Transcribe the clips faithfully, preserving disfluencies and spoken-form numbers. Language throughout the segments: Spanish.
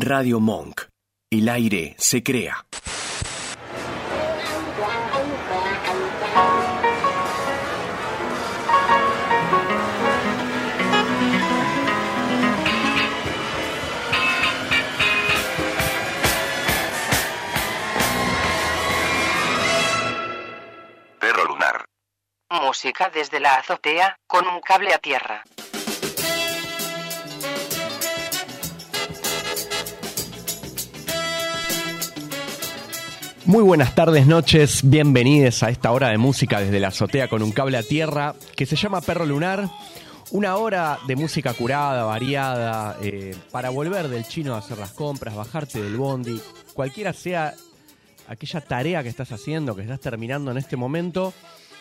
Radio Monk. El aire se crea. Perro lunar. Música desde la azotea, con un cable a tierra. Muy buenas tardes, noches, bienvenidos a esta hora de música desde la azotea con un cable a tierra que se llama Perro Lunar. Una hora de música curada, variada, eh, para volver del chino a hacer las compras, bajarte del bondi, cualquiera sea aquella tarea que estás haciendo, que estás terminando en este momento.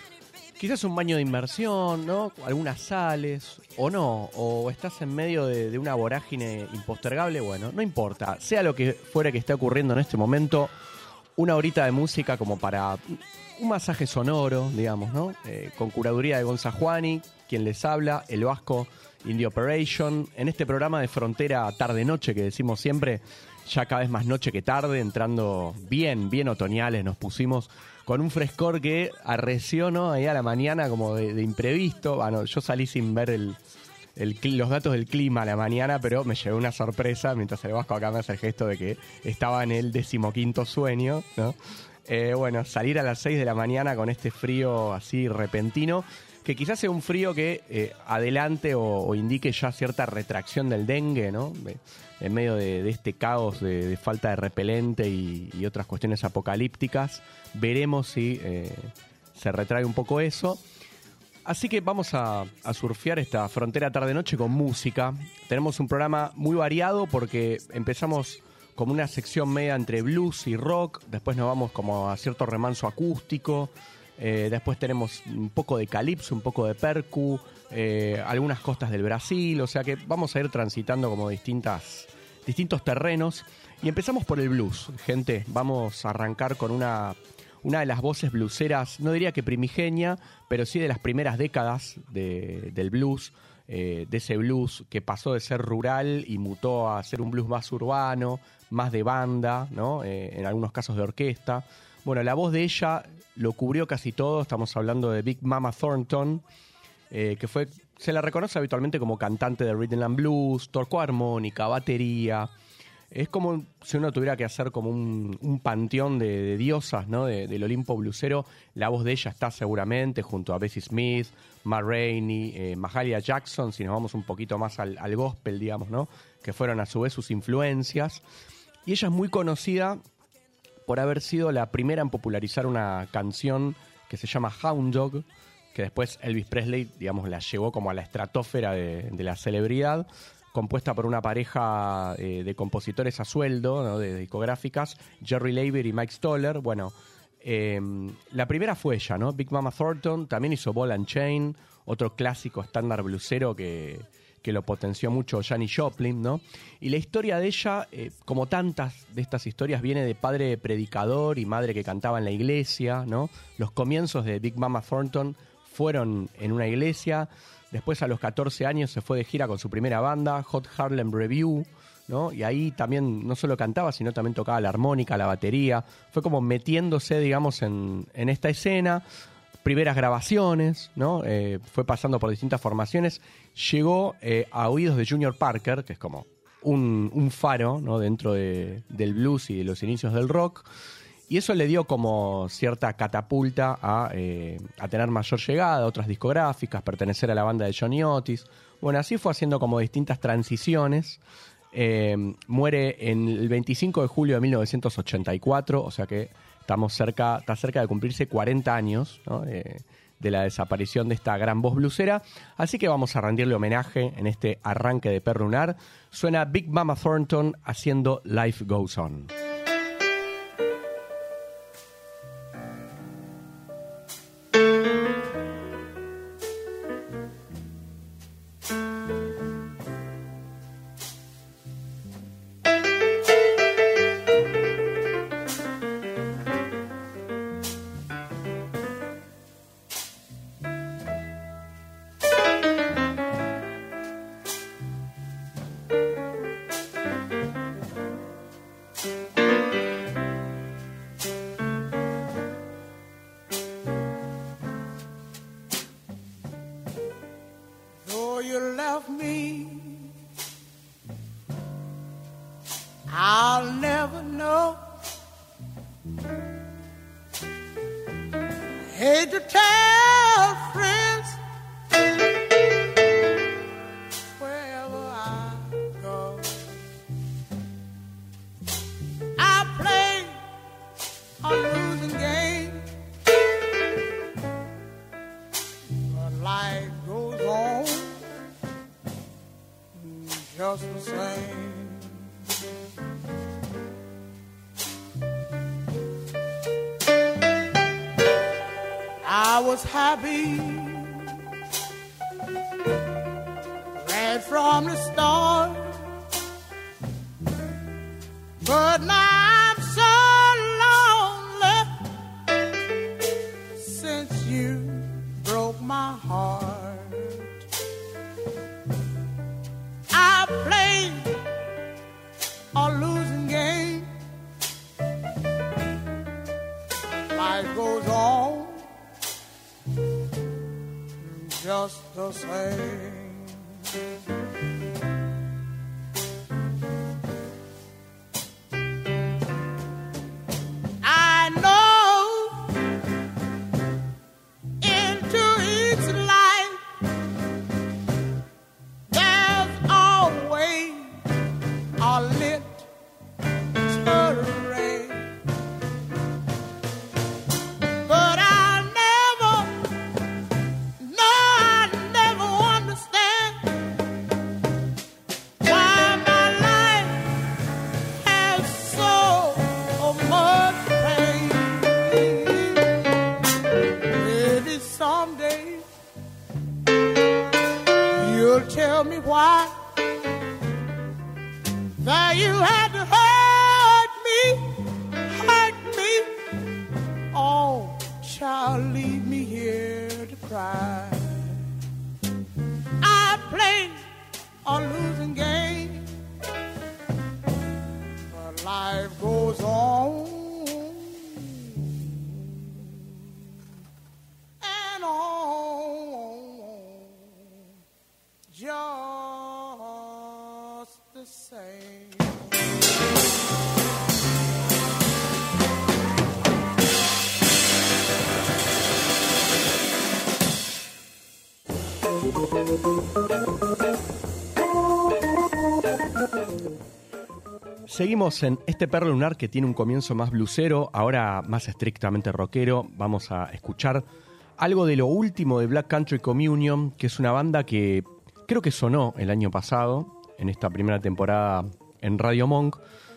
Quizás un baño de inmersión, ¿no? Algunas sales, o no, o estás en medio de, de una vorágine impostergable. Bueno, no importa, sea lo que fuera que esté ocurriendo en este momento, una horita de música como para un masaje sonoro, digamos, ¿no? Eh, con curaduría de Gonza Juani, quien les habla, el Vasco Indie Operation, en este programa de frontera tarde-noche que decimos siempre, ya cada vez más noche que tarde, entrando bien, bien otoñales, nos pusimos con un frescor que arreció, ¿no? Ahí a la mañana como de, de imprevisto. Bueno, yo salí sin ver el, el, los datos del clima a la mañana, pero me llevé una sorpresa mientras el Vasco acá me hace el gesto de que estaba en el decimoquinto sueño, ¿no? Eh, bueno, salir a las seis de la mañana con este frío así repentino, que quizás sea un frío que eh, adelante o, o indique ya cierta retracción del dengue, ¿no? De, en medio de, de este caos de, de falta de repelente y, y otras cuestiones apocalípticas. Veremos si eh, se retrae un poco eso. Así que vamos a, a surfear esta frontera tarde-noche con música. Tenemos un programa muy variado porque empezamos como una sección media entre blues y rock. Después nos vamos como a cierto remanso acústico. Eh, después tenemos un poco de calipso, un poco de percu, eh, algunas costas del Brasil. O sea que vamos a ir transitando como distintas, distintos terrenos. Y empezamos por el blues, gente. Vamos a arrancar con una... Una de las voces blueseras, no diría que primigenia, pero sí de las primeras décadas de, del blues, eh, de ese blues que pasó de ser rural y mutó a ser un blues más urbano, más de banda, ¿no? Eh, en algunos casos de orquesta. Bueno, la voz de ella lo cubrió casi todo, estamos hablando de Big Mama Thornton, eh, que fue, se la reconoce habitualmente como cantante de rhythm and blues, tocó armónica, batería. Es como si uno tuviera que hacer como un, un panteón de, de diosas, ¿no? De, del Olimpo blusero. La voz de ella está seguramente junto a Bessie Smith, Ma Rainey, eh, Mahalia Jackson, si nos vamos un poquito más al, al gospel, digamos, ¿no? Que fueron a su vez sus influencias. Y ella es muy conocida por haber sido la primera en popularizar una canción que se llama Hound Dog, que después Elvis Presley, digamos, la llevó como a la estratosfera de, de la celebridad, compuesta por una pareja eh, de compositores a sueldo, ¿no? de, de discográficas, Jerry Leiber y Mike Stoller. Bueno, eh, la primera fue ella, ¿no? Big Mama Thornton, también hizo Ball and Chain, otro clásico estándar blusero que, que lo potenció mucho Janis Joplin, ¿no? Y la historia de ella, eh, como tantas de estas historias, viene de padre predicador y madre que cantaba en la iglesia, ¿no? Los comienzos de Big Mama Thornton fueron en una iglesia. Después, a los catorce años, se fue de gira con su primera banda, Hot Harlem Review, ¿no? Y ahí también no solo cantaba, sino también tocaba la armónica, la batería. Fue como metiéndose, digamos, en, en esta escena. Primeras grabaciones, ¿no? Eh, fue pasando por distintas formaciones. Llegó eh, a oídos de Junior Parker, que es como un, un faro, ¿no? Dentro de, del blues y de los inicios del rock. Y eso le dio como cierta catapulta a, eh, a tener mayor llegada a otras discográficas, pertenecer a la banda de Johnny Otis. Bueno, así fue haciendo como distintas transiciones. Eh, muere en el veinticinco de julio de mil novecientos ochenta y cuatro, o sea que estamos cerca, está cerca de cumplirse cuarenta años, ¿no? eh, de la desaparición de esta gran voz blusera. Así que vamos a rendirle homenaje en este arranque de Perro Lunar. Suena Big Mama Thornton haciendo Life Goes On. I'll never know. Hate to tell friends wherever I go. I play a losing game, but life goes on just the same. I was happy right from the start, but now I'm so lonely since you broke my heart. I played a losing game. Life goes on just the same. I know into each life there's always a little rain, but I'll never, no, I'll never understand why my life has so much pain. Maybe someday you'll tell me why that you had to hurt me, hurt me. Oh, child, leave me here to cry. I played a losing game, but life goes on and on, just the same. Seguimos en este Perro Lunar que tiene un comienzo más blusero, ahora más estrictamente rockero. Vamos a escuchar algo de lo último de Black Country Communion, que es una banda que creo que sonó el año pasado, en esta primera temporada en Radio Monk.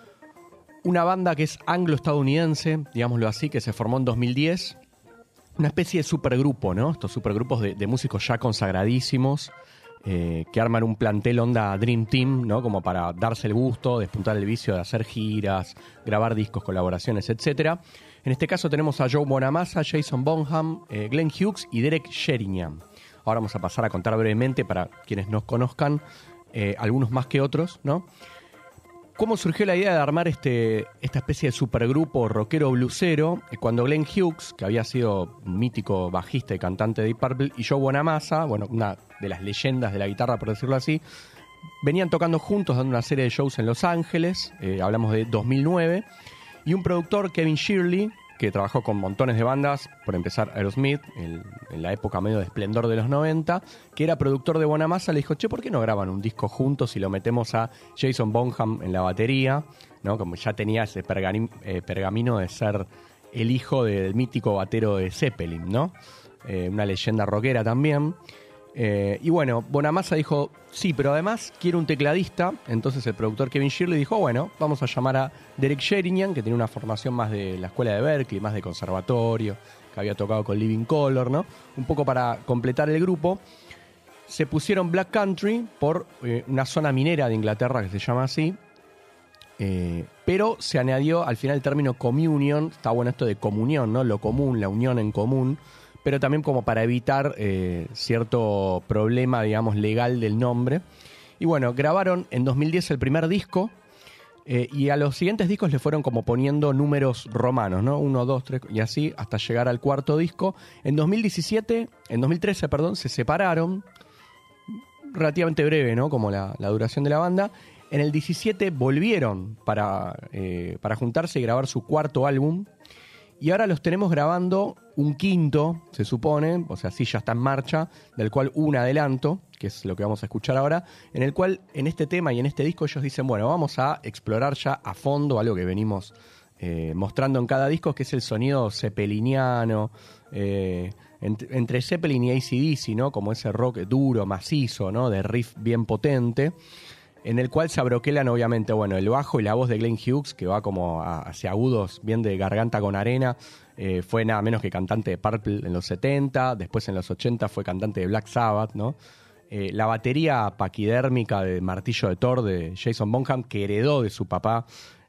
Una banda que es anglo-estadounidense, digámoslo así, que se formó en dos mil diez. Una especie de supergrupo, ¿no? Estos supergrupos de, de músicos ya consagradísimos, eh, que arman un plantel onda Dream Team, ¿no? Como para darse el gusto, despuntar el vicio de hacer giras, grabar discos, colaboraciones, etcétera. En este caso tenemos a Joe Bonamassa, Jason Bonham, eh, Glenn Hughes y Derek Sherinian. Ahora vamos a pasar a contar brevemente, para quienes nos conozcan, eh, algunos más que otros, ¿no? ¿Cómo surgió la idea de armar este, esta especie de supergrupo rockero blusero? Cuando Glenn Hughes, que había sido un mítico bajista y cantante de Deep Purple, y Joe Bonamassa, bueno, una de las leyendas de la guitarra, por decirlo así, venían tocando juntos, dando una serie de shows en Los Ángeles, eh, hablamos de dos mil nueve, y un productor, Kevin Shirley, que trabajó con montones de bandas, por empezar Aerosmith, el, en la época medio de esplendor de los noventa, que era productor de Bonamassa, le dijo, che, ¿por qué no graban un disco juntos y lo metemos a Jason Bonham en la batería? ¿No? Como ya tenía ese pergami- eh, pergamino de ser el hijo del mítico batero de Zeppelin, ¿no? Eh, una leyenda rockera también. Eh, y bueno, Bonamassa dijo, sí, pero además quiero un tecladista. Entonces el productor Kevin Shirley dijo, bueno, vamos a llamar a Derek Sherinian, que tenía una formación más de la escuela de Berkeley, más de conservatorio, que había tocado con Living Colour, ¿no? Un poco para completar el grupo. Se pusieron Black Country por eh, una zona minera de Inglaterra que se llama así. Eh, pero se añadió al final el término communion. Está bueno esto de comunión, ¿no? Lo común, la unión en común. Pero también como para evitar eh, cierto problema, digamos, legal del nombre. Y bueno, grabaron en dos mil diez el primer disco, eh, y a los siguientes discos le fueron como poniendo números romanos, ¿no? Uno, dos, tres, y así hasta llegar al cuarto disco. En dos mil diecisiete, en dos mil trece, perdón, se separaron, relativamente breve, ¿no? Como la, la duración de la banda. En el diecisiete volvieron para, eh, para juntarse y grabar su cuarto álbum. Y ahora los tenemos grabando un quinto, se supone, o sea, sí ya está en marcha, del cual un adelanto, que es lo que vamos a escuchar ahora, en el cual en este tema y en este disco ellos dicen, bueno, vamos a explorar ya a fondo algo que venimos eh, mostrando en cada disco, que es el sonido zeppeliniano, eh, ent- entre Zeppelin y A C D C, ¿no? Como ese rock duro, macizo, ¿no? De riff bien potente, en el cual se abroquelan obviamente, bueno, el bajo y la voz de Glenn Hughes, que va como a, hacia agudos, bien de garganta con arena. Eh, fue nada menos que cantante de Purple en los setenta, después en los ochenta fue cantante de Black Sabbath, ¿no? Eh, la batería paquidérmica de Martillo de Thor de Jason Bonham, que heredó de su papá,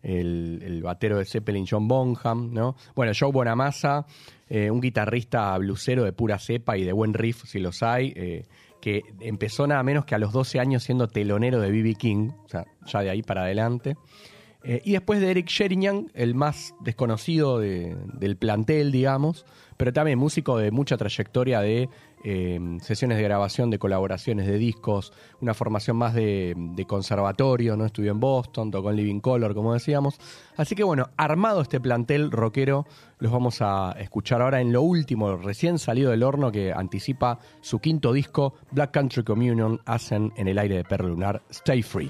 el, el batero de Zeppelin, John Bonham, ¿no? Bueno, Joe Bonamassa, eh, un guitarrista blusero de pura cepa y de buen riff, si los hay, eh, que empezó nada menos que a los doce años siendo telonero de B B King, o sea, ya de ahí para adelante. Eh, y después de Eric Sherinian, el más desconocido de, del plantel, digamos, pero también músico de mucha trayectoria de eh, sesiones de grabación, de colaboraciones de discos, una formación más de, de conservatorio, ¿no? Estudió en Boston, tocó en Living Colour, como decíamos. Así que bueno, armado este plantel rockero, los vamos a escuchar ahora en lo último, recién salido del horno, que anticipa su quinto disco, Black Country Communion, hacen en el aire de Perro Lunar, Stay Free.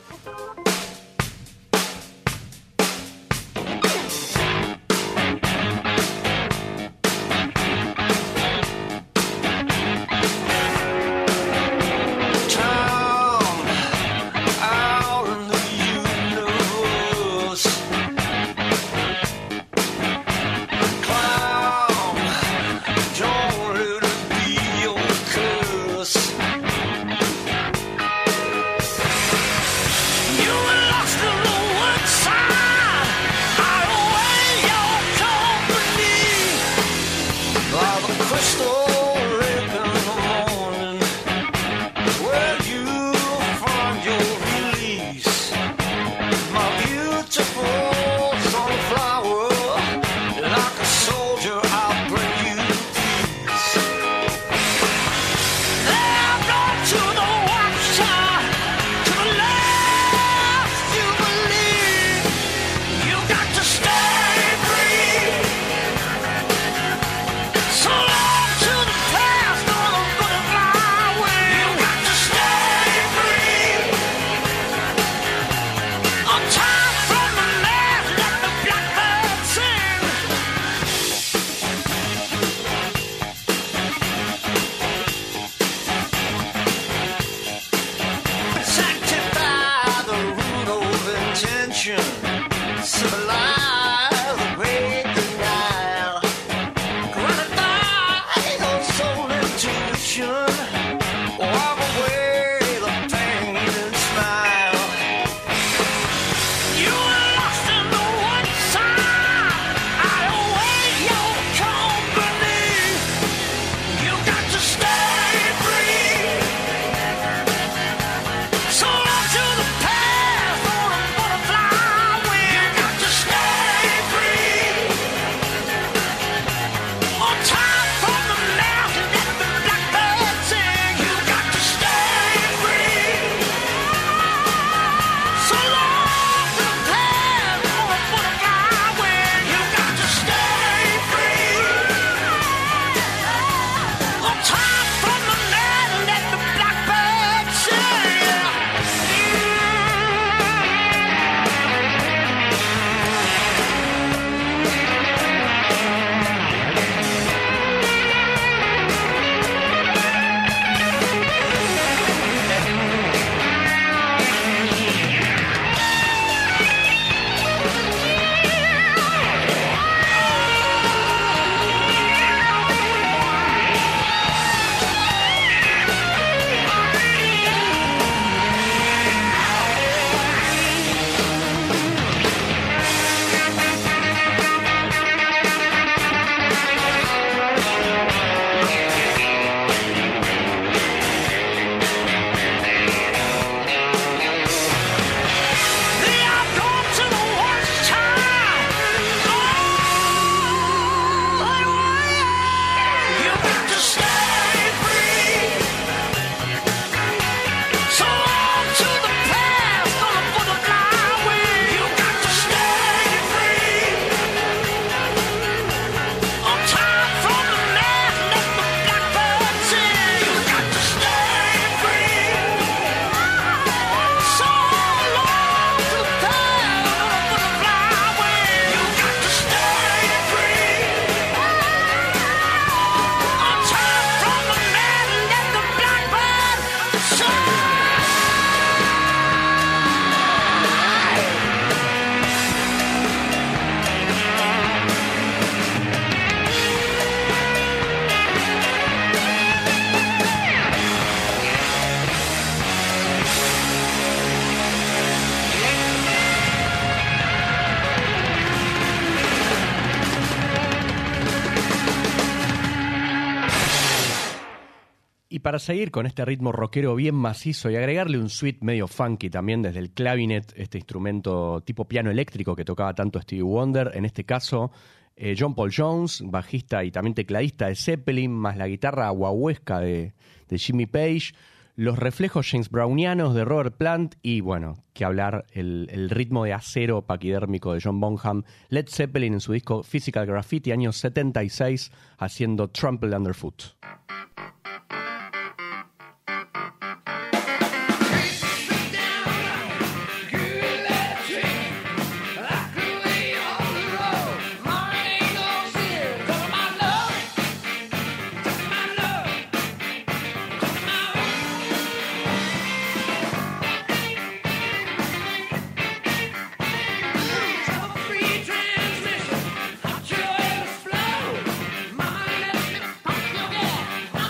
So long to the past, or a butterfly wing. Y para seguir con este ritmo rockero bien macizo y agregarle un sweet medio funky también desde el clavinet, este instrumento tipo piano eléctrico que tocaba tanto Stevie Wonder, en este caso eh, John Paul Jones, bajista y también tecladista de Zeppelin, más la guitarra guaguesca de, de Jimmy Page, los reflejos James Brownianos de Robert Plant y, bueno, que hablar, el, el ritmo de acero paquidérmico de John Bonham, Led Zeppelin en su disco Physical Graffiti, año setenta y seis, haciendo Trampled Underfoot. Transmission, hot your ass flow. Mama, let me pump your gas.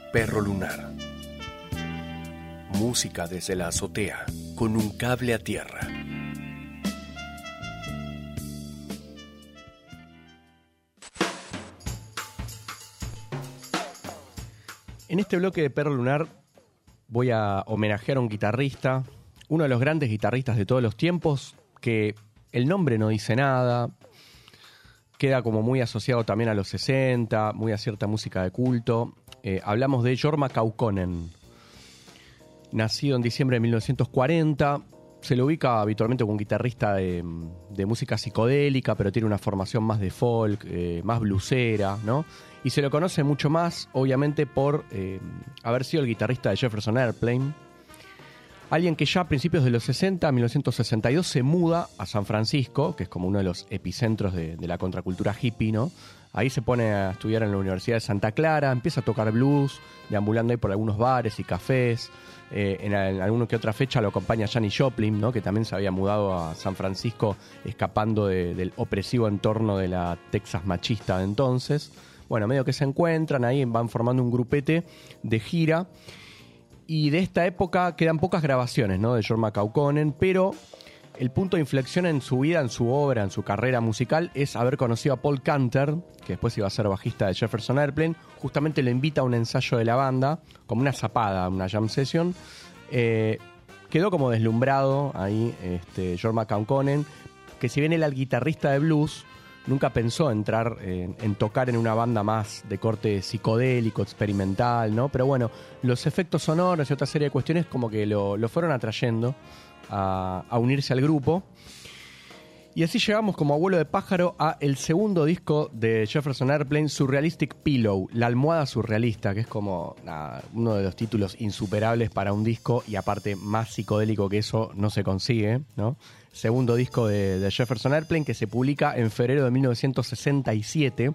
Perro Lunar. Música desde la azotea, con un cable a tierra. En este bloque de Perro Lunar voy a homenajear a un guitarrista, uno de los grandes guitarristas de todos los tiempos, que el nombre no dice nada, queda como muy asociado también a los sesenta, muy a cierta música de culto. Eh, hablamos de Jorma Kaukonen, nacido en diciembre de mil novecientos cuarenta, se lo ubica habitualmente como un guitarrista de, de música psicodélica, pero tiene una formación más de folk, eh, más bluesera, ¿no? Y se lo conoce mucho más, obviamente, por eh, haber sido el guitarrista de Jefferson Airplane. Alguien que ya a principios de los sesenta, mil novecientos sesenta y dos, se muda a San Francisco, que es como uno de los epicentros de, de la contracultura hippie, ¿no? Ahí se pone a estudiar en la Universidad de Santa Clara, empieza a tocar blues, deambulando ahí por algunos bares y cafés. Eh, en, en alguna que otra fecha lo acompaña Janis Joplin, ¿no? Que también se había mudado a San Francisco escapando de, del opresivo entorno de la Texas machista de entonces. Bueno, medio que se encuentran ahí, van formando un grupete de gira. Y de esta época quedan pocas grabaciones, ¿no? De Jorma Kaukonen, pero el punto de inflexión en su vida, en su obra, en su carrera musical, es haber conocido a Paul Canter, que después iba a ser bajista de Jefferson Airplane. Justamente lo invita a un ensayo de la banda, como una zapada, una jam session. Eh, quedó como deslumbrado ahí este, Jorma Kaukonen, que si bien él era el guitarrista de blues, nunca pensó entrar en, en tocar en una banda más de corte psicodélico, experimental, ¿no? Pero bueno, los efectos sonoros y otra serie de cuestiones como que lo, lo fueron atrayendo a, a unirse al grupo. Y así llegamos como abuelo de pájaro a el segundo disco de Jefferson Airplane, Surrealistic Pillow, la almohada surrealista, que es como nada, uno de los títulos insuperables para un disco, y aparte más psicodélico que eso no se consigue, ¿no? Segundo disco de, de Jefferson Airplane, que se publica en febrero de mil novecientos sesenta y siete.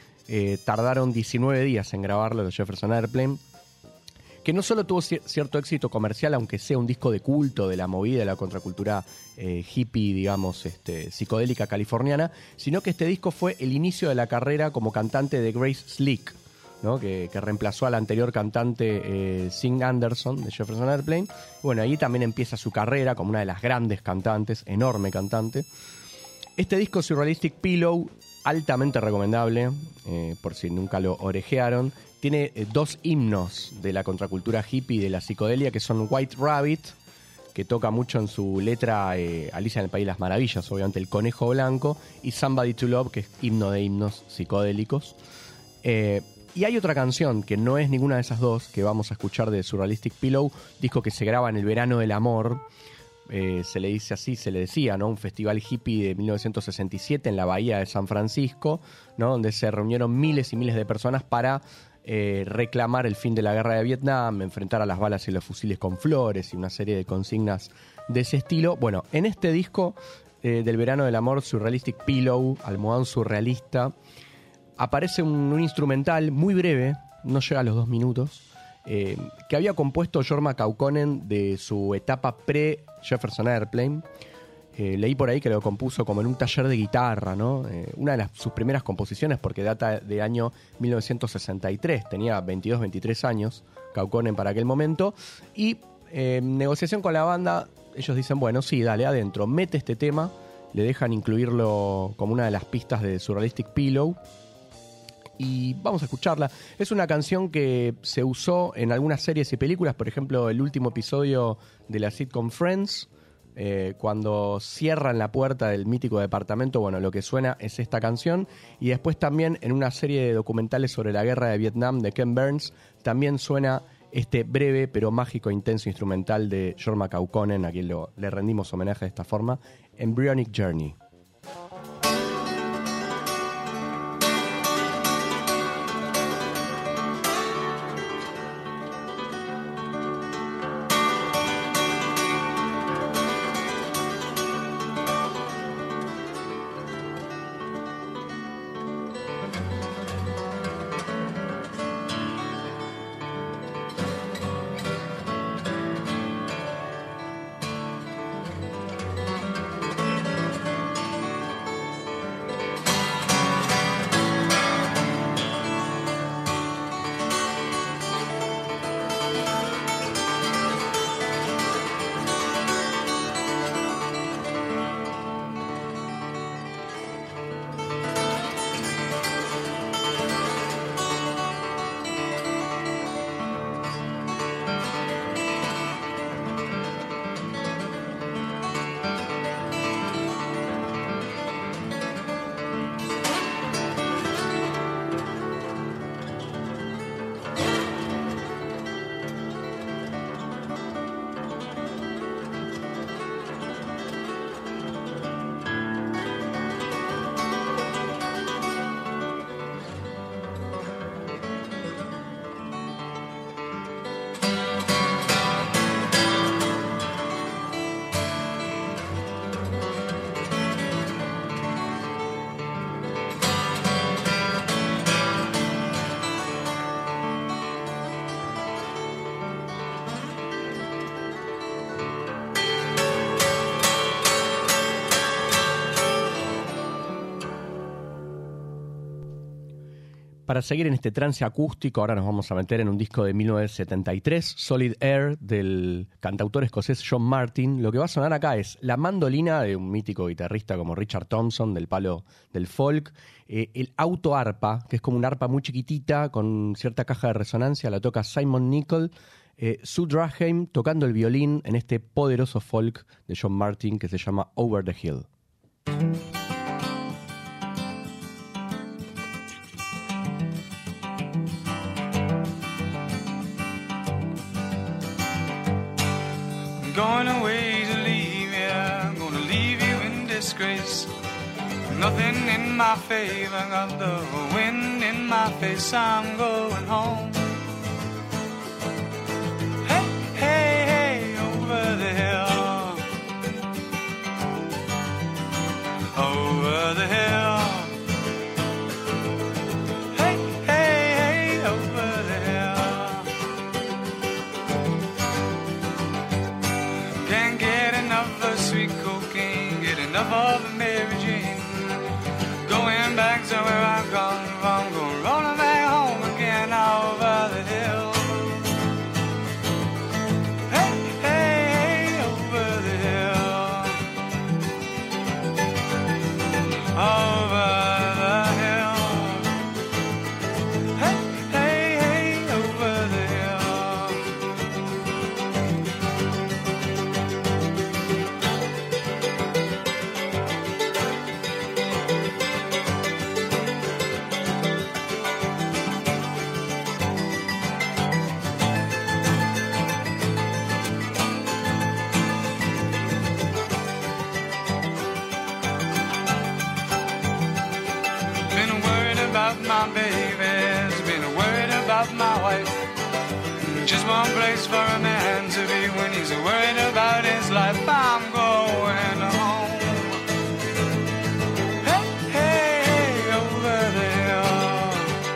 Eh, tardaron diecinueve días en grabarlo de Jefferson Airplane, que no solo tuvo cierto éxito comercial, aunque sea un disco de culto de la movida de la contracultura eh, hippie, digamos, este, psicodélica californiana, sino que este disco fue el inicio de la carrera como cantante de Grace Slick, ¿no? que, que reemplazó al anterior cantante eh, Sing Anderson de Jefferson Airplane. Bueno, ahí también empieza su carrera como una de las grandes cantantes, enorme cantante. Este disco Surrealistic Pillow, altamente recomendable, eh, por si nunca lo orejearon. Tiene eh, dos himnos de la contracultura hippie y de la psicodelia, que son White Rabbit, que toca mucho en su letra eh, Alicia en el País de las Maravillas, obviamente El Conejo Blanco, y Somebody to Love, que es himno de himnos psicodélicos. Eh, y hay otra canción que no es ninguna de esas dos, que vamos a escuchar de Surrealistic Pillow, disco que se graba en el verano del amor. Eh, se le dice así, se le decía, ¿no? Un festival hippie de mil novecientos sesenta y siete en la bahía de San Francisco, ¿no? Donde se reunieron miles y miles de personas para eh, reclamar el fin de la guerra de Vietnam, enfrentar a las balas y los fusiles con flores y una serie de consignas de ese estilo. Bueno, en este disco eh, del verano del amor, Surrealistic Pillow, almohadón surrealista, aparece un, un instrumental muy breve, no llega a los dos minutos, Eh, que había compuesto Jorma Kaukonen de su etapa pre-Jefferson Airplane. Eh, leí por ahí que lo compuso como en un taller de guitarra, ¿no? Eh, una de las, sus primeras composiciones, porque data de año mil novecientos sesenta y tres, tenía veintidós, veintitrés años Kaukonen para aquel momento, y eh, en negociación con la banda, ellos dicen, bueno, sí, dale, adentro, mete este tema, le dejan incluirlo como una de las pistas de Surrealistic Pillow, y vamos a escucharla. Es una canción que se usó en algunas series y películas, por ejemplo, el último episodio de la sitcom Friends, eh, cuando cierran la puerta del mítico departamento, bueno, lo que suena es esta canción, y después también en una serie de documentales sobre la guerra de Vietnam de Ken Burns, también suena este breve pero mágico e intenso instrumental de Jorma Kaukonen, a quien lo, le rendimos homenaje de esta forma, Embryonic Journey. para seguir en este trance acústico, ahora nos vamos a meter en un disco de mil novecientos setenta y tres, Solid Air, del cantautor escocés John Martyn. Lo que va a sonar acá es la mandolina de un mítico guitarrista como Richard Thompson, del palo del folk, eh, el autoarpa, que es como una arpa muy chiquitita con cierta caja de resonancia, la toca Simon Nicol, eh, Sue Draheim tocando el violín en este poderoso folk de John Martyn que se llama Over the Hill. Going away to leave you, I'm gonna leave you in disgrace. Nothing in my favor, got the wind in my face, I'm going home. Hey, hey, hey, over the hill, over the hill. Hey, hey, hey, over the hill. Can't get enough of sweet cocaine, get enough of Mary Jane. Going back to where I come from, going rolling back home again over the hill. Hey, hey, hey, over the hill, over the hill. Hey, hey, hey, over the hill. Been worried about my babies, been worried about my wife. Just one place for a man to be when he's worried about his life. I'm going home. Hey, hey, hey, over the hill,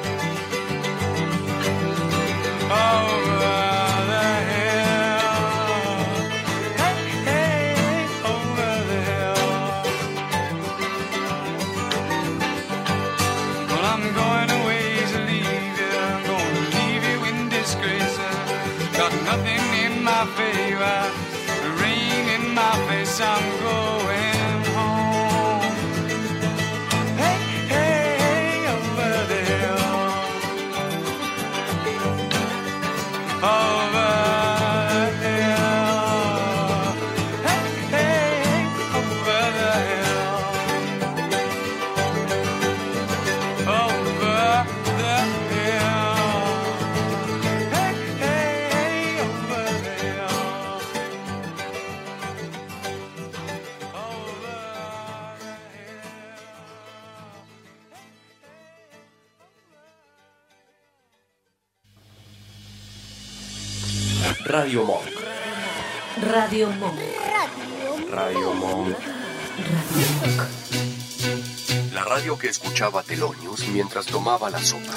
over the hill. Hey, hey, hey, over the hill. Well, I'm going away to leave you, I'm going to leave you in disgrace. Got nothing in my favor, the rain in my face, I'm going home. Hey, hey, hey, over the hill, over the hill. Hey, hey, hey, over the hill, over the hill. Hey, hey, hey, over the hill, over the hill. Radio Monk. Radio Monk. Radio Monk. La radio que escuchaba Thelonious mientras tomaba la sopa.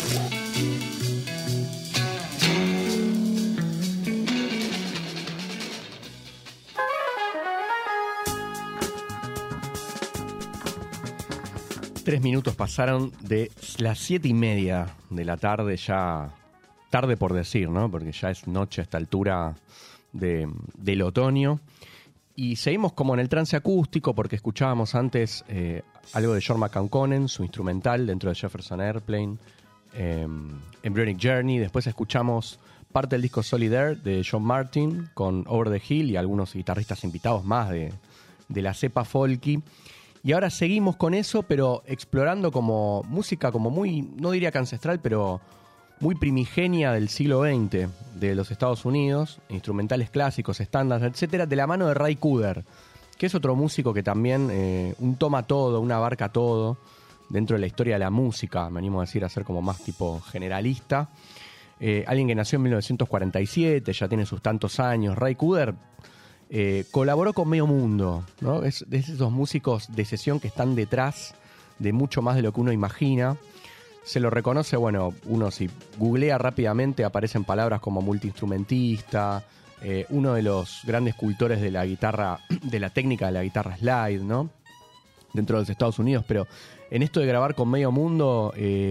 Tres minutos pasaron de las siete y media de la tarde, ya tarde por decir, ¿no? Porque ya es noche a esta altura de, del otoño. Y seguimos como en el trance acústico porque escuchábamos antes eh, algo de Jorma Kaukonen, su instrumental dentro de Jefferson Airplane, eh, Embryonic Journey. Después escuchamos parte del disco Solid Air de John Martyn con Over the Hill y algunos guitarristas invitados más de, de la cepa folky. Y ahora seguimos con eso, pero explorando como música como muy, no diría que ancestral, pero muy primigenia del siglo veinte de los Estados Unidos, instrumentales clásicos, estándares, etcétera, de la mano de Ray Cooder, que es otro músico que también eh, un toma todo, un abarca todo dentro de la historia de la música, me animo a decir, a ser como más tipo generalista. Eh, alguien que nació en mil novecientos cuarenta y siete, ya tiene sus tantos años. Ray Cooder eh, colaboró con Medio Mundo, ¿no? Es de esos músicos de sesión que están detrás de mucho más de lo que uno imagina. Se lo reconoce, bueno, uno si googlea rápidamente aparecen palabras como multiinstrumentista, eh, uno de los grandes cultores de la guitarra, de la técnica de la guitarra slide, ¿no? Dentro de los Estados Unidos, pero en esto de grabar con Medio Mundo, eh,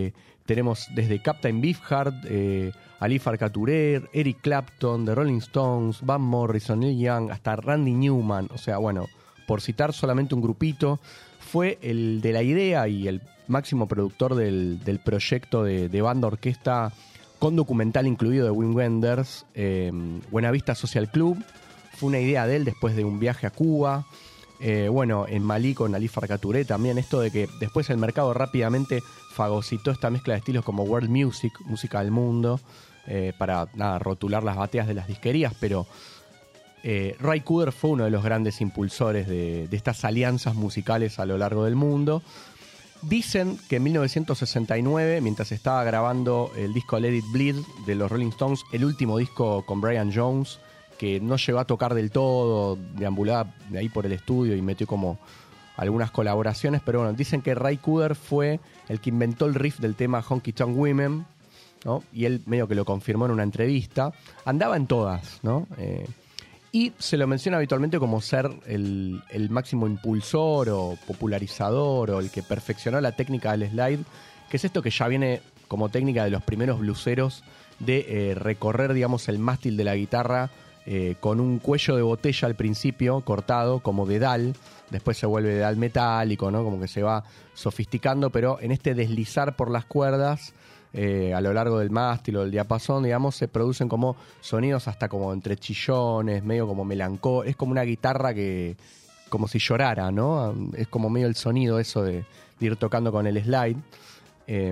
tenemos desde Captain Beefheart, eh, Ali Farka Touré, Eric Clapton, The Rolling Stones, Van Morrison, Neil Young, hasta Randy Newman. O sea, bueno, por citar solamente un grupito, fue el de la idea y el máximo productor del, del proyecto de, de banda orquesta con documental incluido de Wim Wenders, eh, Buenavista Social Club. Fue una idea de él después de un viaje a Cuba. Eh, bueno, en Malí con Ali Farka Touré también, esto de que después el mercado rápidamente fagocitó esta mezcla de estilos como world music, música del mundo, eh, para nada, rotular las bateas de las disquerías, pero eh, Ry Cooder fue uno de los grandes impulsores de, de estas alianzas musicales a lo largo del mundo. Dicen que en mil novecientos sesenta y nueve, mientras estaba grabando el disco Let It Bleed de los Rolling Stones, el último disco con Brian Jones, que no llegó a tocar del todo, deambulaba de ahí por el estudio y metió como algunas colaboraciones, pero bueno, dicen que Ry Cooder fue el que inventó el riff del tema Honky Tonk Women, ¿no? Y él medio que lo confirmó en una entrevista. Andaba en todas, ¿no? Eh, y se lo menciona habitualmente como ser el, el máximo impulsor o popularizador o el que perfeccionó la técnica del slide, que es esto que ya viene como técnica de los primeros bluseros de eh, recorrer, digamos, el mástil de la guitarra Eh, con un cuello de botella al principio, cortado, como dedal, después se vuelve dedal metálico, ¿no? Como que se va sofisticando, pero en este deslizar por las cuerdas, eh, a lo largo del mástil o del diapasón, digamos, se producen como sonidos hasta como entre chillones, medio como melancó, es como una guitarra que, como si llorara, ¿no? Es como medio el sonido eso de, de ir tocando con el slide. Eh,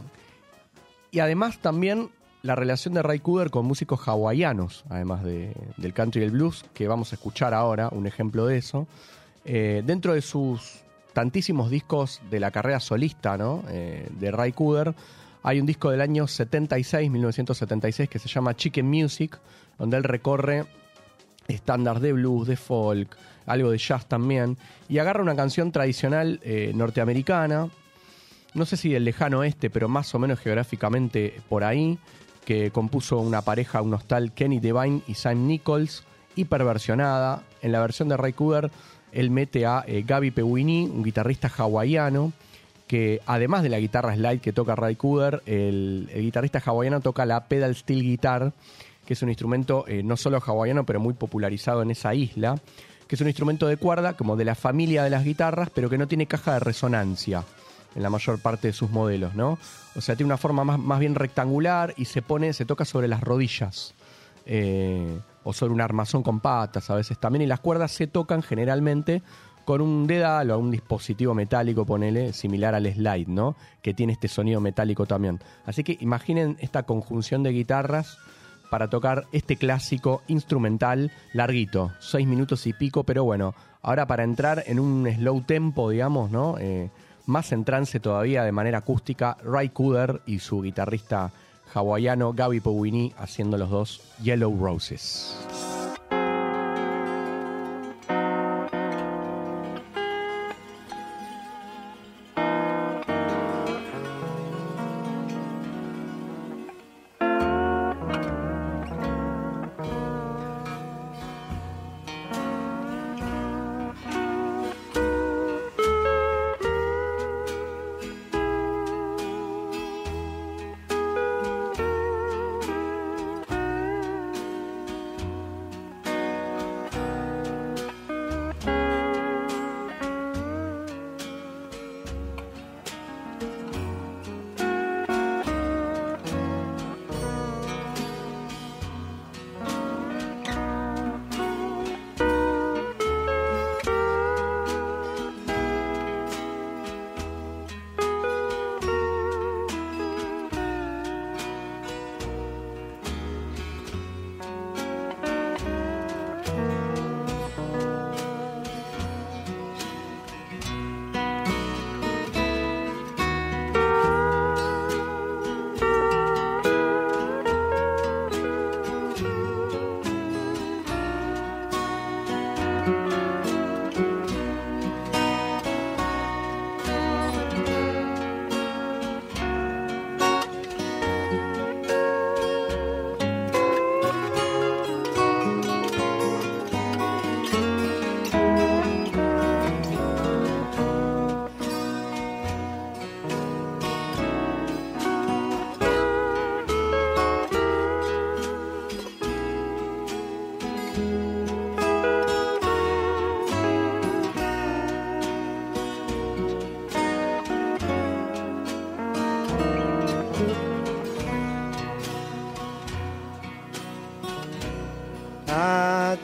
y además también la relación de Ry Cooder con músicos hawaianos, además de, del country y el blues, que vamos a escuchar ahora, un ejemplo de eso. Eh, dentro de sus tantísimos discos de la carrera solista, ¿no? eh, de Ry Cooder, hay un disco del año setenta y seis, mil novecientos setenta y seis, que se llama Chicken Music, donde él recorre estándares de blues, de folk, algo de jazz también, y agarra una canción tradicional eh, norteamericana, no sé si del lejano oeste, pero más o menos geográficamente por ahí, que compuso una pareja, unos tal Kenny Devine y Sam Nichols, hiperversionada. En la versión de Ry Cooder, él mete a eh, Gaby Pewini, un guitarrista hawaiano, que además de la guitarra slide que toca Ry Cooder, el, el guitarrista hawaiano toca la pedal steel guitar, que es un instrumento eh, no solo hawaiano, pero muy popularizado en esa isla, que es un instrumento de cuerda, como de la familia de las guitarras, pero que no tiene caja de resonancia en la mayor parte de sus modelos, ¿no? O sea, tiene una forma más, más bien rectangular y se pone, se toca sobre las rodillas, eh, o sobre un armazón con patas a veces también, y las cuerdas se tocan generalmente con un dedal o un dispositivo metálico, ponele, similar al slide, ¿no? Que tiene este sonido metálico también. Así que imaginen esta conjunción de guitarras para tocar este clásico instrumental larguito, seis minutos y pico, pero bueno, ahora para entrar en un slow tempo, digamos, ¿no? Eh, más en trance todavía de manera acústica, Ry Cooder y su guitarrista hawaiano Gaby Pewini haciendo los dos Yellow Roses.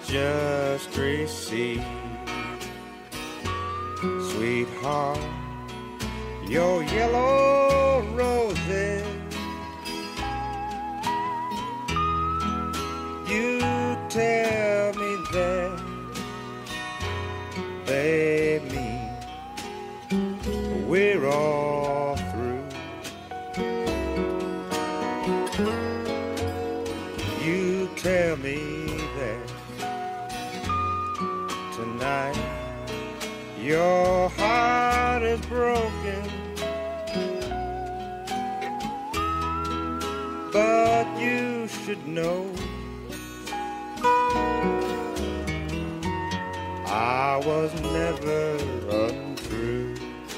just received. Sweetheart, your yellow roses, you tell me that they mean we're all through. You tell me that tonight your heart is broken, but you should know I was never untrue.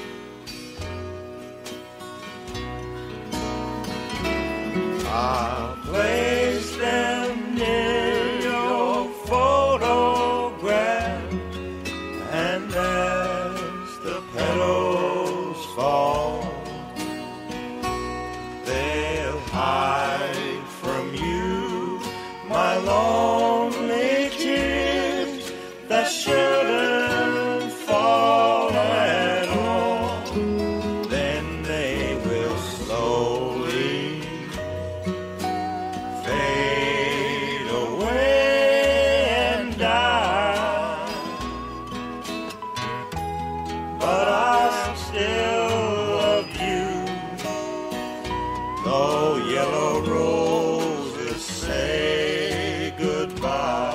I'll place them near your photograph, and as the petals fall, they'll hide from you my lonely tears that shouldn't fall at all. Then they will slowly fade away and die, but I still love you, though yellow roses say goodbye.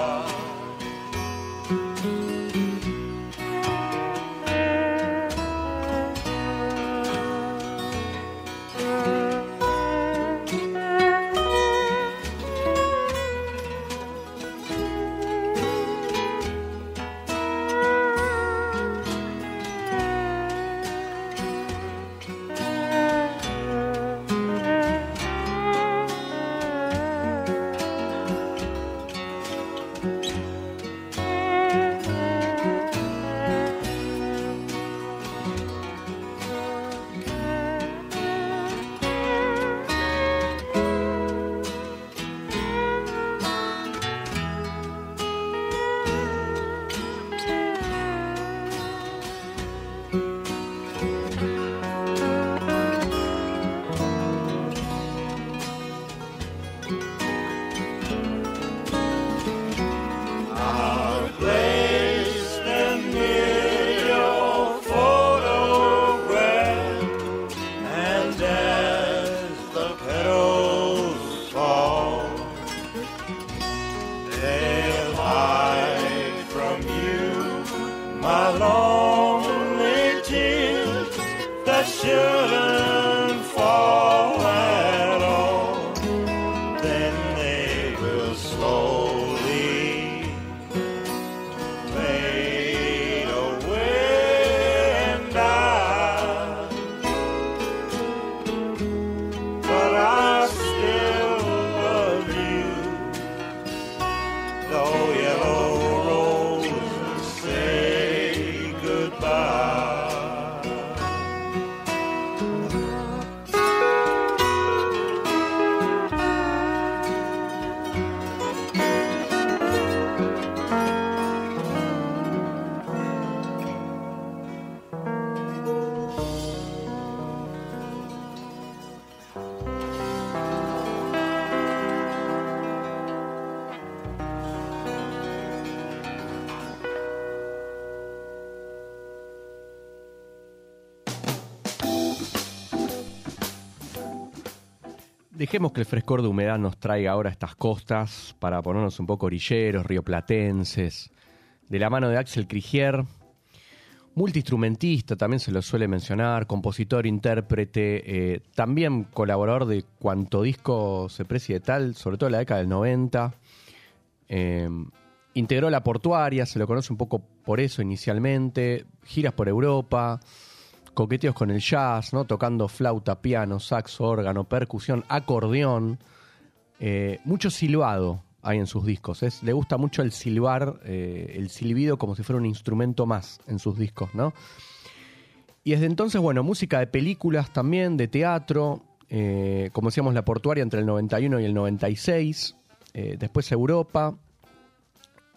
I'll place them near your photograph, and as the petals fall, they'll hide from you my lonely tears that shouldn't fall at all. Then they will slowly fade away and die, but I still love you, though yellow roses say goodbye. Dejemos que el frescor de humedad nos traiga ahora estas costas para ponernos un poco orilleros, rioplatenses, de la mano de Axel Krigier, multiinstrumentista, también se lo suele mencionar, compositor, intérprete, eh, también colaborador de cuanto disco se precie de tal, sobre todo en la década del noventa. Eh, integró La Portuaria, se lo conoce un poco por eso inicialmente, giras por Europa, coqueteos con el jazz, ¿no? Tocando flauta, piano, saxo, órgano, percusión, acordeón, eh, mucho silbado hay en sus discos. Es, le gusta mucho el silbar, eh, el silbido como si fuera un instrumento más en sus discos, ¿no? Y desde entonces, bueno, música de películas también, de teatro, eh, como decíamos, La Portuaria entre el noventa y uno y el noventa y seis, eh, después Europa,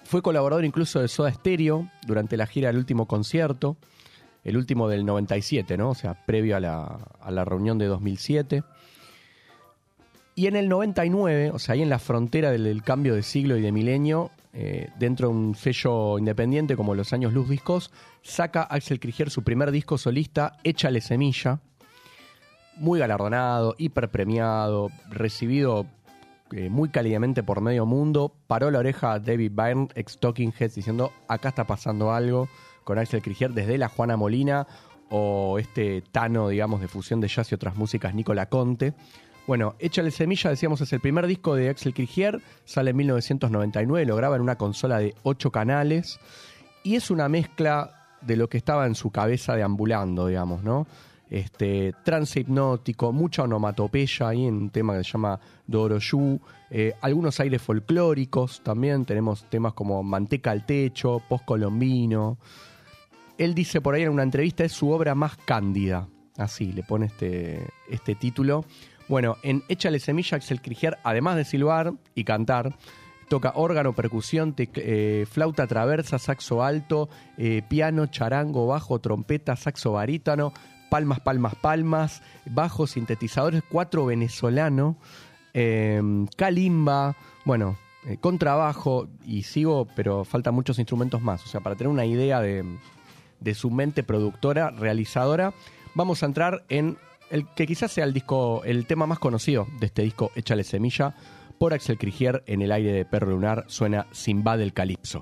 Fue colaborador incluso de Soda Stereo durante la gira del último concierto, el último del noventa y siete, ¿no? O sea, previo a la, a la reunión de dos mil siete. Y en el noventa y nueve, o sea, ahí en la frontera del, del cambio de siglo y de milenio, eh, dentro de un sello independiente como Los Años Luz Discos, saca Axel Krieger su primer disco solista, Échale Semilla, muy galardonado, hiper premiado, recibido eh, muy cálidamente por medio mundo. Paró la oreja a David Byrne, ex Talking Heads, diciendo, acá está pasando algo con Axel Krieger, desde la Juana Molina o este Tano, digamos, de fusión de jazz y otras músicas, Nicola Conte. Bueno, Échale Semilla, decíamos, es el primer disco de Axel Krieger, sale en mil novecientos noventa y nueve, lo graba en una consola de ocho canales y es una mezcla de lo que estaba en su cabeza deambulando, digamos, ¿no? Este, trance hipnótico, mucha onomatopeya, ahí en un tema que se llama Doroyu, eh, algunos aires folclóricos también, tenemos temas como Manteca al Techo, Postcolombino. Él dice por ahí en una entrevista, es su obra más cándida, así le pone este, este título. Bueno, en Échale Semilla, Axel Krieger, además de silbar y cantar, toca órgano, percusión, tec- eh, flauta traversa, saxo alto, eh, piano, charango, bajo, trompeta, saxo barítono, palmas, palmas, palmas, bajo, sintetizadores, cuatro venezolano, eh, calimba, bueno, eh, contrabajo, y sigo, pero faltan muchos instrumentos más. O sea, para tener una idea de, de su mente productora, realizadora, vamos a entrar en el que quizás sea el disco, el tema más conocido de este disco, Échale Semilla, por Axel Krieger. En el aire de Perro Lunar suena Simba del Calipso.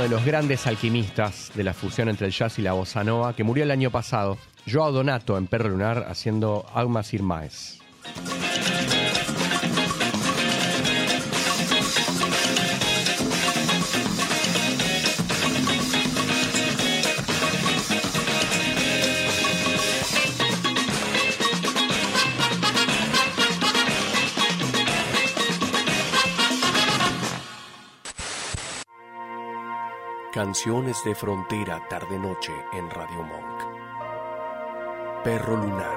de los grandes alquimistas de la fusión entre el jazz y la bossa nova, que murió el año pasado, Joao Donato, en Perro Lunar, haciendo Almas Irmãs. Canciones de frontera tarde-noche en Radio Monk. Perro Lunar.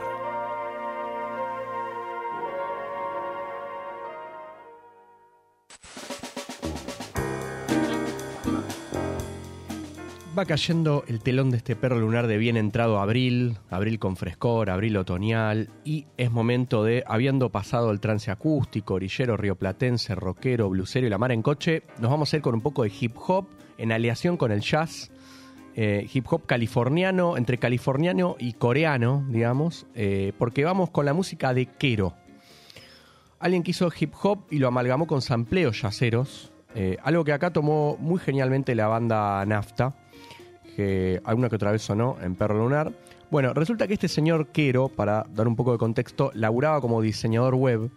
Va cayendo el telón de este Perro Lunar de bien entrado abril, abril con frescor, abril otoñal, y es momento de, habiendo pasado el trance acústico, orillero, rioplatense, rockero, blusero y la mar en coche, nos vamos a ir con un poco de hip hop en aleación con el jazz, eh, hip hop californiano, entre californiano y coreano, digamos, eh, porque vamos con la música de Kero. Alguien que hizo hip hop y lo amalgamó con sampleos jazzeros, eh, algo que acá tomó muy genialmente la banda Nafta, que alguna que otra vez sonó en Perro Lunar. Bueno, resulta que este señor Kero, para dar un poco de contexto, laburaba como diseñador web.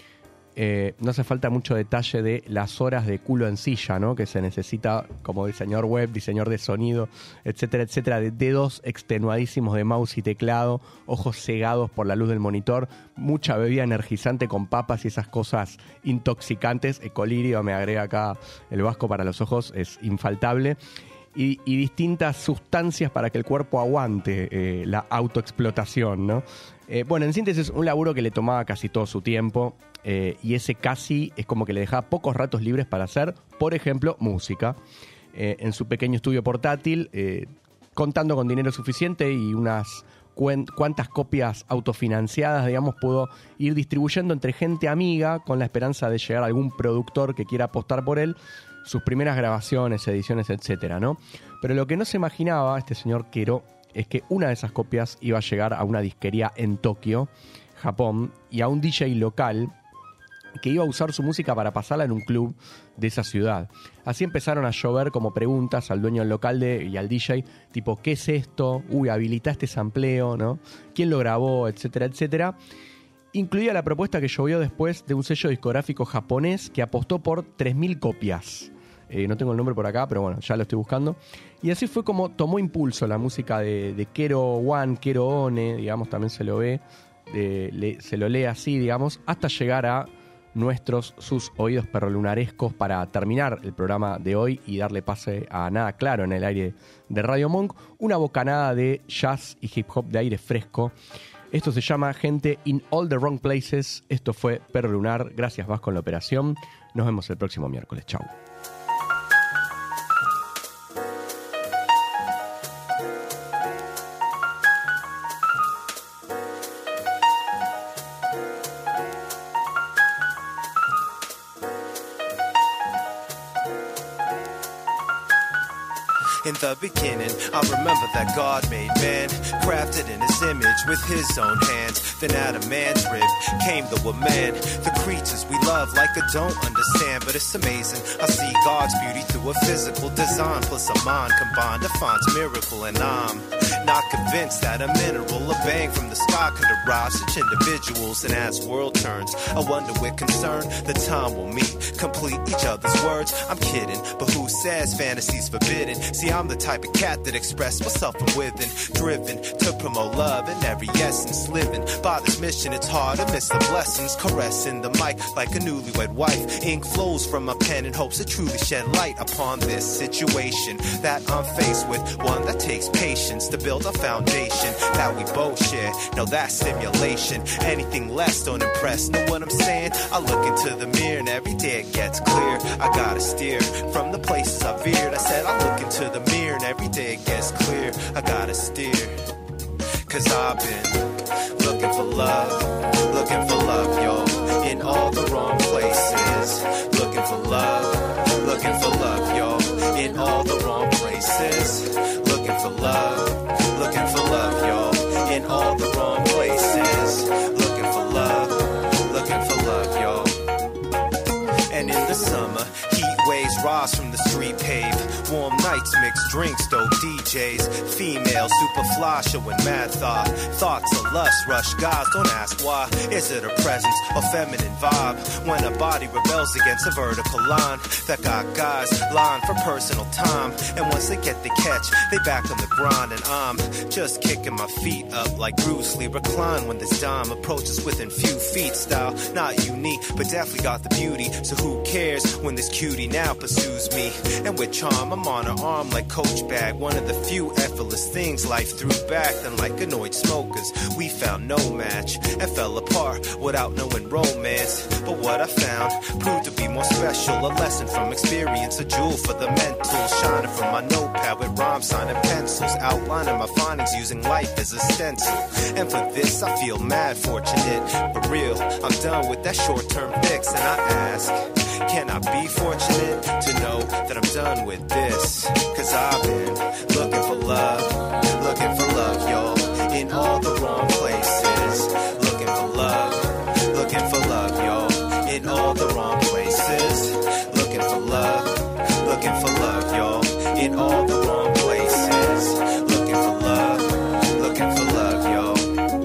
Eh, no hace falta mucho detalle de las horas de culo en silla, ¿no?, que se necesita como diseñador web, diseñador de sonido, etcétera, etcétera, de dedos extenuadísimos de mouse y teclado, ojos cegados por la luz del monitor, mucha bebida energizante con papas y esas cosas intoxicantes. Ecolirio, me agrega acá el vasco para los ojos, es infaltable. Y, y distintas sustancias para que el cuerpo aguante eh, la autoexplotación, ¿no? Eh, bueno, en síntesis, un laburo que le tomaba casi todo su tiempo, eh, y ese casi es como que le dejaba pocos ratos libres para hacer, por ejemplo, música. Eh, en su pequeño estudio portátil, eh, contando con dinero suficiente y unas cuen- cuantas copias autofinanciadas, digamos, pudo ir distribuyendo entre gente amiga con la esperanza de llegar a algún productor que quiera apostar por él, sus primeras grabaciones, ediciones, etcétera, ¿no? Pero lo que no se imaginaba este señor Kero es que una de esas copias iba a llegar a una disquería en Tokio, Japón, y a un D J local que iba a usar su música para pasarla en un club de esa ciudad. Así empezaron a llover como preguntas al dueño del local de, y al D J, tipo, ¿qué es esto? Uy, habilita este sampleo, ¿no? ¿Quién lo grabó? Etcétera, etcétera. Incluía la propuesta que llovió después de un sello discográfico japonés que apostó por tres mil copias. Eh, no tengo el nombre por acá, pero bueno, ya lo estoy buscando. Y así fue como tomó impulso la música de, de Kero One, Kero One, digamos, también se lo ve, de, le, se lo lee así, digamos, hasta llegar a nuestros, sus oídos perrolunarescos para terminar el programa de hoy y darle pase a Nada Claro en el aire de Radio Monk, una bocanada de jazz y hip hop de aire fresco. Esto se llama Gente in All the Wrong Places. Esto fue Perro Lunar. Gracias, Vasco, en la operación. Nos vemos el próximo miércoles. Chau. In the beginning, I remember that God made man, crafted in his image with his own hands. Then out of man's rib came the woman. The creatures we love like I don't understand, but it's amazing. I see God's beauty through a physical design, plus a mind combined defines miracle, and I'm not convinced that a mineral, a bang from the sky could arise such individuals. And as world turns, I wonder with concern the time will meet, complete each other's words. I'm kidding, but who says fantasy's forbidden? See, I'm the type of cat that express myself from within, driven to promote love in every essence, living by this mission. It's hard to miss the blessings, caressing the mic like a newlywed wife. Ink flows from my pen in hopes to truly shed light upon this situation that I'm faced with, one that takes patience to build a foundation that we both share. No, that's simulation. Anything less don't impress. Know what I'm saying? I look into the mirror and every day it gets clear. I gotta steer from the places I veered. I said I look into the mirror and every day it gets clear. I gotta steer, cause I've been looking for love, looking for love, y'all, in all the wrong places. Looking for love, looking for love, y'all, in all the wrong places. Looking for love, looking for love, y'all, in all the wrong places. Looking for love, looking for love, y'all. And in the summer, heat waves rise from the street pave. Warm nights mixed drinks, dope D Js, female, super fly, showing mad thought. Thoughts of lust rush guys, don't ask why. Is it a presence or feminine vibe? When a body rebels against a vertical line that got guys lying for personal time. And once they get the catch, they back on the grind. And I'm just kicking my feet up like Bruce Lee. Recline when this dime approaches within few feet. Style not unique, but definitely got the beauty. So who cares when this cutie now pursues me? And with charm, I'm on her arm like Coach Bag. One of the few effortless things life threw back. Then like annoyed smokers, we found no match and fell apart without knowing romance. But what I found proved to be more special. A lesson from experience, a jewel for the mental. Shining from my notepad with rhyme signing pencils. Outlining my findings using life as a stencil. And for this I feel mad fortunate. For real, I'm done with that short-term fix. And I ask, can I be fortunate to know that I'm done with this? Cause I've been looking for love, looking for love, y'all, in all the wrong places. Looking for love, looking for love, y'all, in all the wrong places. Looking for love, looking for love, y'all, in all the wrong places. Looking for love, looking for love, y'all.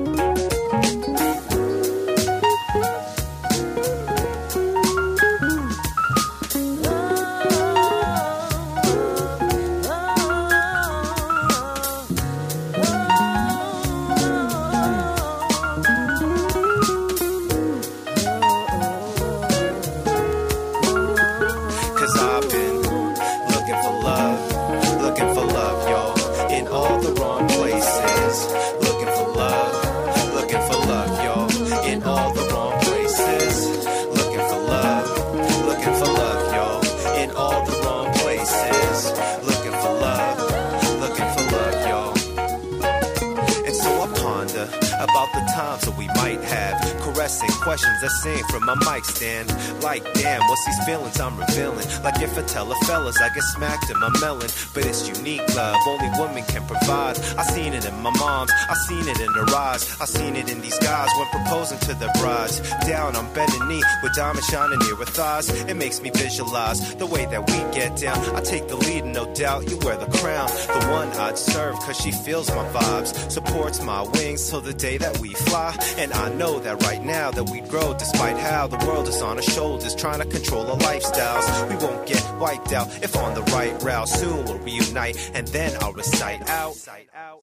Questions I sing from my mic stand. Like, damn, what's these feelings I'm revealing? Like if I tell a fellas I get smacked in my melon. But it's unique love, only women can provide. I seen it in my mom's, I seen it in her eyes. I seen it in these guys when proposing to their brides. Down on bending knee with diamonds shining near her thighs. It makes me visualize the way that we get down. I take the lead and no doubt you wear the crown. The one I'd serve cause she feels my vibes. Supports my wings till the day that we fly. And I know that right now that we grow despite how the world is on our shoulders trying to control our lifestyles. We won't get wiped out if on the right route. Soon we'll reunite and then I'll recite out.